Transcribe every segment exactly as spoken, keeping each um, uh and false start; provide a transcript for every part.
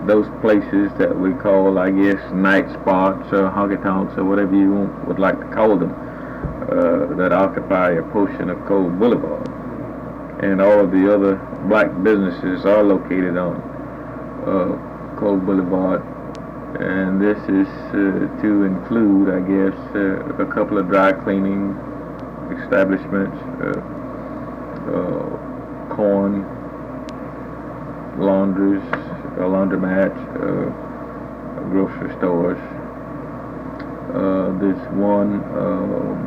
those places that we call, I guess, night spots or honky tonks or whatever you want, would like to call them, uh, that occupy a portion of Cole Boulevard. And all of the other black businesses are located on uh, Cole Boulevard. And this is uh, to include, I guess, uh, a couple of dry cleaning establishments, uh, uh, corn laundries, uh, laundromats, uh, grocery stores. Uh, this one um,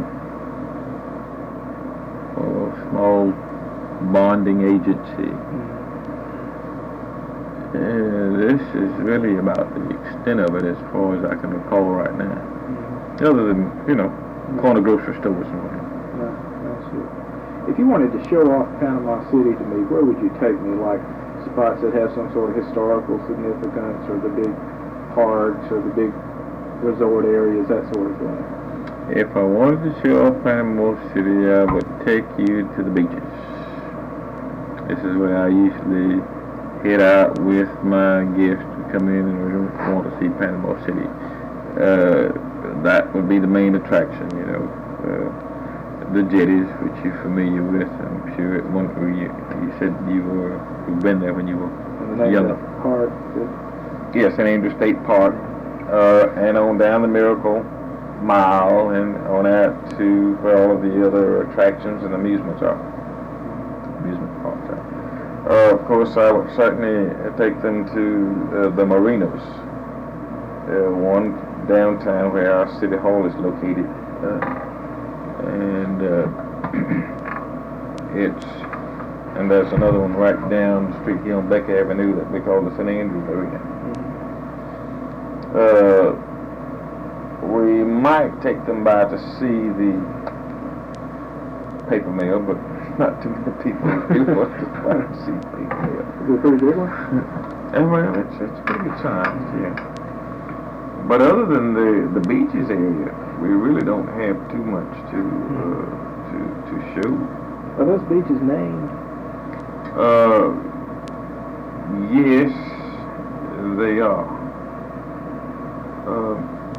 uh, small bonding agency. And this is really about the extent of it as far as I can recall right now. Mm-hmm. Other than, you know, mm-hmm. corner grocery stores and whatnot. Yeah, that's it. If you wanted to show off Panama City to me, where would you take me? Like spots that have some sort of historical significance, or the big parks, or the big resort areas, that sort of thing? If I wanted to show off Panama City, I would take you to the beaches. This is where I usually head out with my guests to come in and want to see Panama City. Uh, that would be the main attraction, you know. Uh, the jetties, which you're familiar with. I'm sure at one you, you said you were you've been there when you were younger. Park. Yes, in Andrews State Park, uh, and on down the Miracle Mile, and on out to where all of the other attractions and amusements are. Amusement parks are. Uh, of course, I would certainly take them to uh, the marinas. Uh, one downtown where our city hall is located, uh, and uh, it's and there's another one right down the street here on Beck Avenue that we call the Saint Andrews Marina. Uh, we might take them by to see the paper mill, but not too many people really want to try to see paper mill. Is it a pretty big one? And well, it's, it's pretty good size, yeah. But other than the, the beaches area, we really don't have too much to uh, to to show. Are those beaches named? Uh, yes, they are. Uh,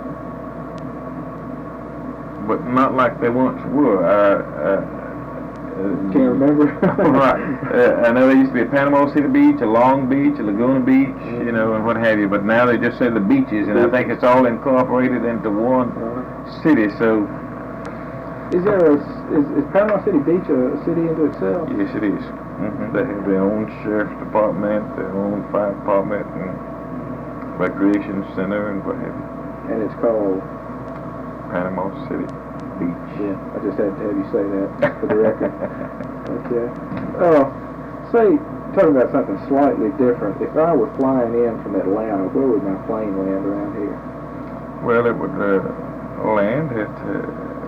but not like they once were. I, I, Uh, Can't remember. Right. Uh, I know there used to be a Panama City Beach, a Long Beach, a Laguna Beach, mm-hmm. you know, and what have you. But now they just say the beaches, and I think it's all incorporated into one uh-huh. city. So, is there a is, is Panama City Beach a city into itself? Yes, it is. Mm-hmm. They have their own sheriff's department, their own fire department, and recreation center, and what have you. And it's called Panama City Beach. Yeah, I just had to have you say that for the record. Okay. Oh, say, talking about something slightly different. If I were flying in from Atlanta, where would my plane land around here? Well, it would uh, land at uh,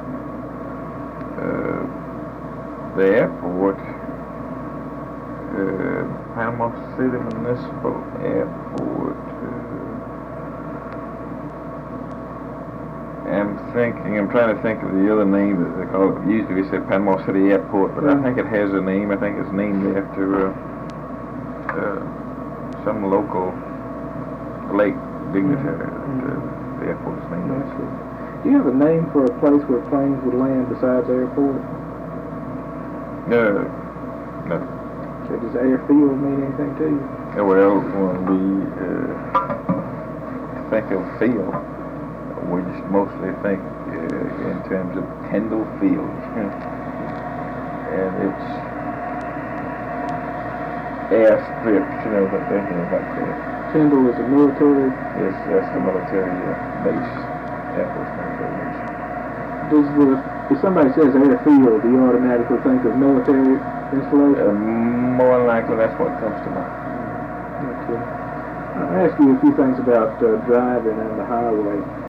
uh, the airport, uh, Panama City Municipal Airport. I'm thinking, I'm trying to think of the other name that they call it. Usually we say Panama City Airport, but mm. I think it has a name. I think it's named after uh, uh, some local lake dignitary mm. that uh, the airport is named after. Do you have a name for a place where planes would land besides airport? No, no. So does airfield mean anything to you? Yeah, well, when we uh, think of field, we just mostly think uh, in terms of Kendall Field. And it's airstrips, you know, that they have back there. Kendall is a military? Yes, that's the military uh, base, Air Force military base. Does the, if somebody says airfield, do you automatically think of military installation? Uh, more than likely, that's what comes to mind. Okay. I'll ask you a few things about uh, driving on the highway.